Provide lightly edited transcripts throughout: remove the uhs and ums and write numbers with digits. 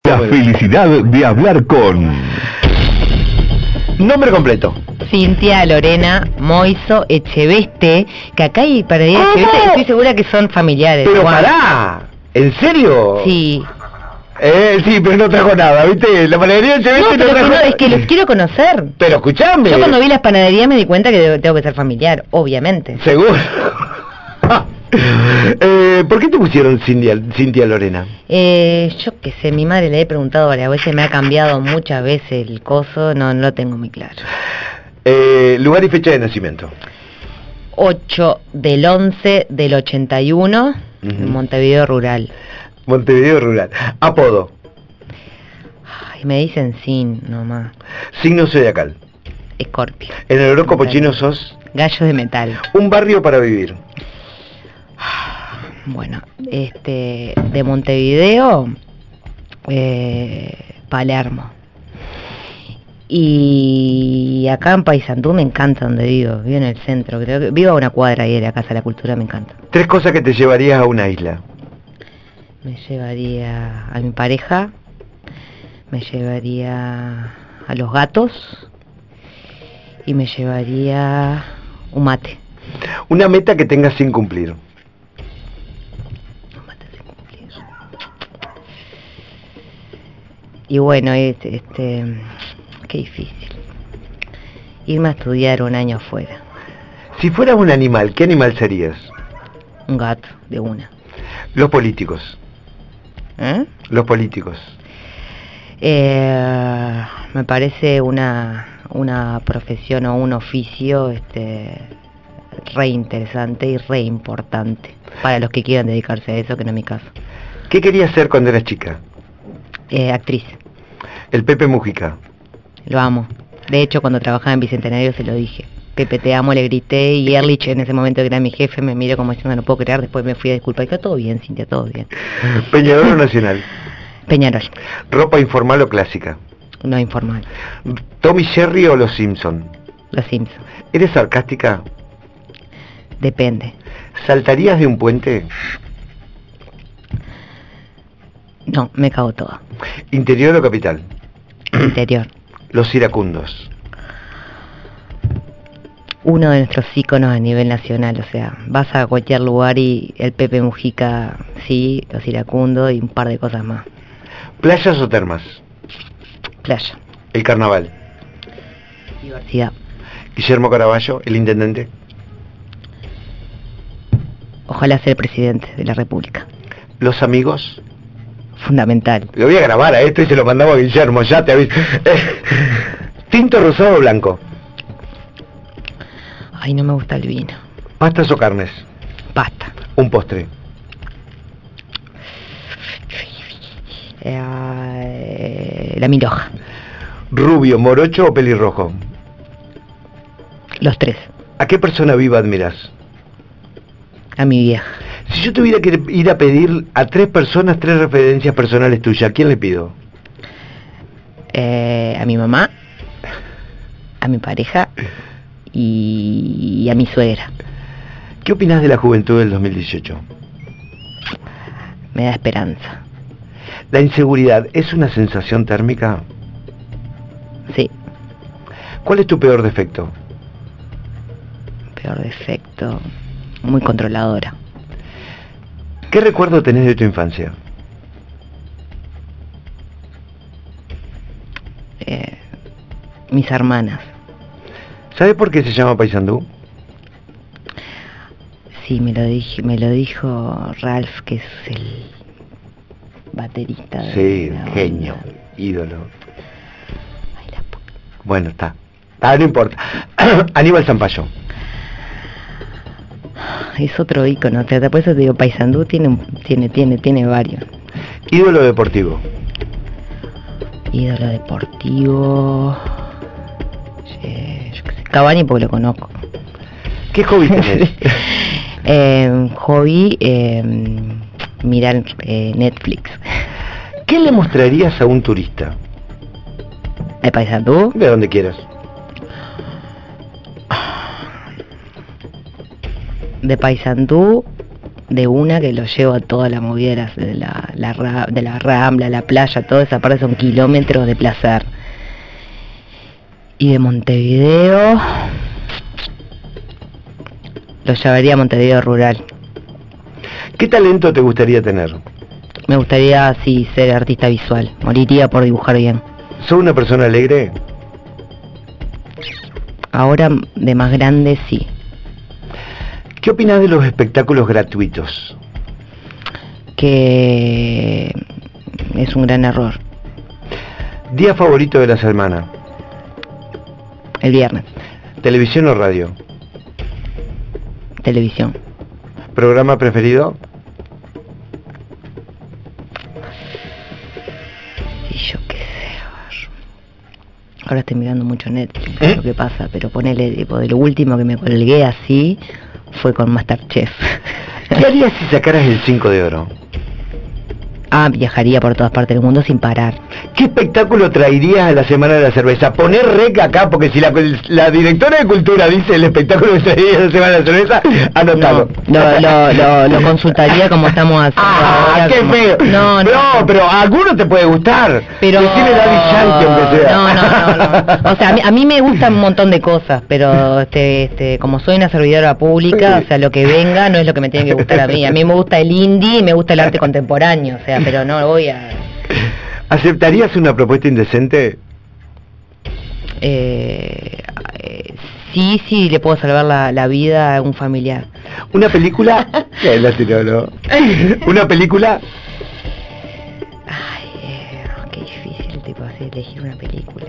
La felicidad de hablar con... Nombre completo. Cintia Lorena Moiso Echeveste, que acá hay panadería Echeveste, estoy segura que son familiares. Pero Juan. pará, ¿en serio? Sí. Sí, pero no trajo nada, ¿viste? La panadería Echeveste No, no trajo nada. es que los quiero conocer. Pero escuchame. Yo cuando vi las panaderías me di cuenta que tengo que ser familiar, obviamente. Seguro. ¿Por qué te pusieron Cintia Lorena? Yo qué sé, mi madre le he preguntado varias veces, me ha cambiado muchas veces el coso, no lo tengo muy claro. Lugar y fecha de nacimiento. 8/11/81, en Montevideo Rural. Montevideo Rural. Apodo. Ay, me dicen sin nomás. Signo zodiacal. Escorpio. En el horóscopo chino sos... Gallo de metal. Un barrio para vivir. Bueno, de Montevideo, Palermo. Y acá en Paysandú me encanta donde vivo en el centro, creo que vivo a una cuadra ahí de la Casa de la Cultura, me encanta. 3 cosas que te llevarías a una isla. Me llevaría a mi pareja, me llevaría a los gatos y me llevaría un mate. Una meta que tengas sin cumplir. Y bueno, qué difícil. Irme a estudiar un año afuera. Si fueras un animal, ¿qué animal serías? Un gato, de una. Los políticos. Los políticos. Me parece una profesión o un oficio re interesante y re importante para los que quieran dedicarse a eso, que no es mi caso. ¿Qué querías ser cuando eras chica? Actriz. El Pepe Mujica. Lo amo. De hecho, cuando trabajaba en Bicentenario se lo dije. Pepe, te amo, le grité, y Ehrlich, en ese momento que era mi jefe, me miró como diciendo, no puedo creer, después me fui a disculpar. Dijo, todo bien, Cintia, todo bien. Peñarol o Nacional. Peñarol. Ropa informal o clásica. No informal. Tommy Jerry o Los Simpson. Los Simpson. ¿Eres sarcástica? Depende. ¿Saltarías de un puente? No, me cago todo. ¿Interior o capital? Interior. Los iracundos. Uno de nuestros íconos a nivel nacional, o sea, vas a cualquier lugar y el Pepe Mujica, sí, los iracundos y un par de cosas más. ¿Playas o termas? Playa. El carnaval. Diversidad. Guillermo Caraballo, el intendente. Ojalá sea el presidente de la República. Los amigos. Fundamental. Lo voy a grabar a esto y se lo mandamos a Guillermo, ya te aviso. ¿Tinto, rosado o blanco? Ay, no me gusta el vino. ¿Pastas o carnes? Pasta. Un postre. La milhoja. ¿Rubio, morocho o pelirrojo? Los tres. ¿A qué persona viva admiras? A mi vieja. Si yo tuviera que ir a pedir a 3 personas 3 referencias personales tuyas, ¿a quién le pido? A mi mamá, a mi pareja y a mi suegra. ¿Qué opinas de la juventud del 2018? Me da esperanza. ¿La inseguridad es una sensación térmica? Sí. ¿Cuál es tu peor defecto? Peor defecto, muy controladora. ¿Qué recuerdo tenés de tu infancia? Mis hermanas. ¿Sabes por qué se llama Paysandú? Sí, me lo dijo Ralph, que es el baterista de Sí, la genio, banda. ídolo. Ay, la puta. Bueno, está. No importa. Aníbal Zampayo. Es otro ícono, por eso te digo, Paysandú tiene varios. Ídolo deportivo. Ídolo deportivo, yo qué sé, Cavani porque lo conozco. ¿Qué hobby tenés? Hobby, mirar Netflix. ¿Qué le mostrarías a un turista? ¿De Paysandú? De donde quieras. De Paysandú, de una que lo llevo a toda la movida de la Rambla, la playa, toda esa parte son kilómetros de placer. Y de Montevideo lo llevaría a Montevideo rural. ¿Qué talento te gustaría tener? Me gustaría, sí, ser artista visual. Moriría por dibujar bien. ¿Sos una persona alegre? Ahora, de más grande, sí. ¿Qué opinas de los espectáculos gratuitos? Que es un gran error. ¿Día favorito de la semana? El viernes. ¿Televisión o radio? Televisión. ¿Programa preferido? Y yo qué sé, ahora estoy mirando mucho Netflix, lo que pasa, pero ponele, tipo, de lo último que me colgué así fue con Masterchef. ¿Qué harías si sacaras el 5 de oro? Viajaría por todas partes del mundo sin parar. ¿Qué espectáculo traerías a la Semana de la Cerveza? Poner rec acá, porque si la directora de Cultura dice el espectáculo que traerías a la Semana de la Cerveza, anotalo. No, lo consultaría como estamos haciendo ahora, ¡qué como... feo! No, pero a alguno te puede gustar. Pero... Decime Daddy Yankee, aunque sea. No. O sea, a mí me gustan un montón de cosas, pero como soy una servidora pública, o sea, lo que venga no es lo que me tiene que gustar a mí. A mí me gusta el indie y me gusta el arte contemporáneo, o sea, pero no voy a... ¿Aceptarías una propuesta indecente? Sí, le puedo salvar la vida a un familiar. ¿Una película? ¿Una película? Qué difícil, tipo, elegir una película,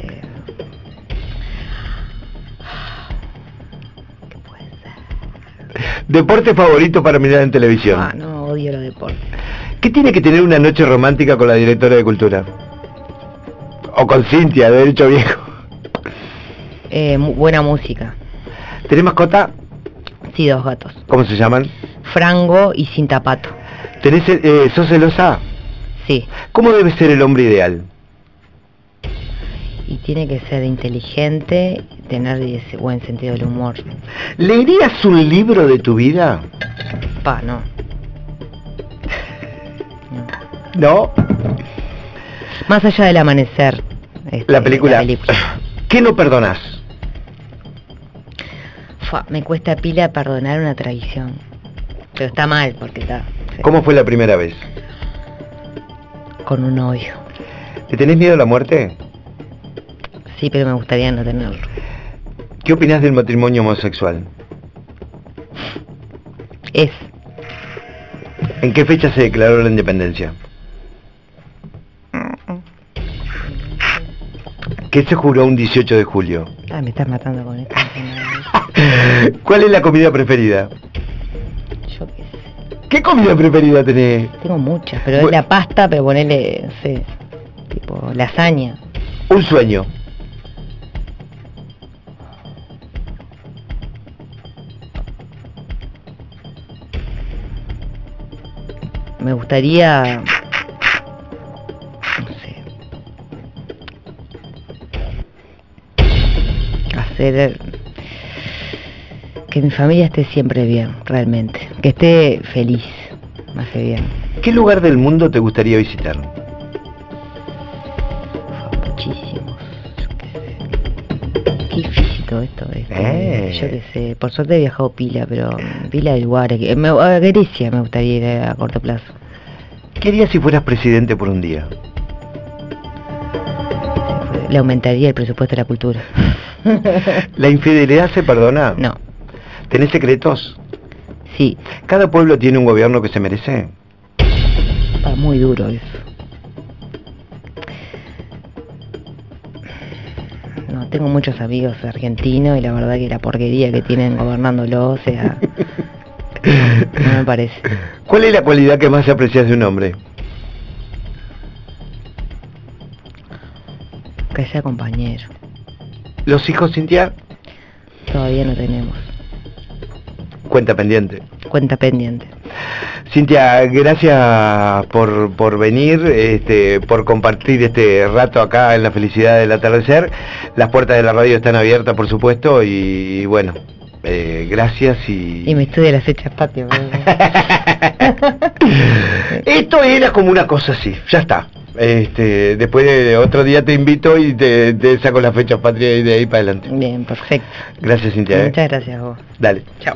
¿Qué puede ser? ¿Deporte favorito para mirar en televisión? No, odio los deportes. ¿Qué tiene que tener una noche romántica con la directora de Cultura? O con Cintia, de Derecho Viejo. Buena música. ¿Tenés mascota? Sí, 2 gatos. ¿Cómo se llaman? Frango y Cintapato. ¿Sos celosa? Sí. ¿Cómo debe ser el hombre ideal? Y tiene que ser inteligente, tener ese buen sentido del humor. ¿Leerías un libro de tu vida? No. ¿No? Más allá del amanecer. La película. ¿Qué no perdonás? Me cuesta pila perdonar una traición. Pero está mal, porque está... ¿Cómo fue la primera vez? Con un novio. ¿Te tenés miedo a la muerte? Sí, pero me gustaría no tenerlo. ¿Qué opinás del matrimonio homosexual? ¿En qué fecha se declaró la independencia? ¿Qué se juró un 18 de julio? Me estás matando con esto. ¿Cuál es la comida preferida? Yo qué sé. ¿Qué comida preferida tenés? Tengo muchas, pero es la pasta, pero ponele, no sé, tipo lasaña. Un sueño. Me gustaría... que mi familia esté siempre bien, realmente, que esté feliz, me hace bien. ¿Qué lugar del mundo te gustaría visitar? Muchísimos. Qué difícil todo esto. Yo qué sé, por suerte he viajado pila de lugares. A Grecia me gustaría ir a corto plazo. ¿Qué harías si fueras presidente por un día? Le aumentaría el presupuesto de la cultura. ¿La infidelidad se perdona? No. ¿Tenés secretos? Sí. ¿Cada pueblo tiene un gobierno que se merece? Está muy duro eso. No, tengo muchos amigos argentinos y la verdad que la porquería que tienen gobernándolo, o sea, no me parece. ¿Cuál es la cualidad que más aprecias de un hombre? Que sea compañero. ¿Los hijos, Cintia? Todavía no tenemos. Cuenta pendiente. Cuenta pendiente. Cintia, gracias por venir, por compartir este rato acá en la felicidad del atardecer. Las puertas de la radio están abiertas, por supuesto, y bueno, Gracias Y me estudia las fechas patrias. Esto era como una cosa así, ya está. Después de otro día te invito y te saco las fechas patrias y de ahí para adelante. Bien, perfecto. Gracias, Cintia. Muchas gracias a vos. Dale, chao.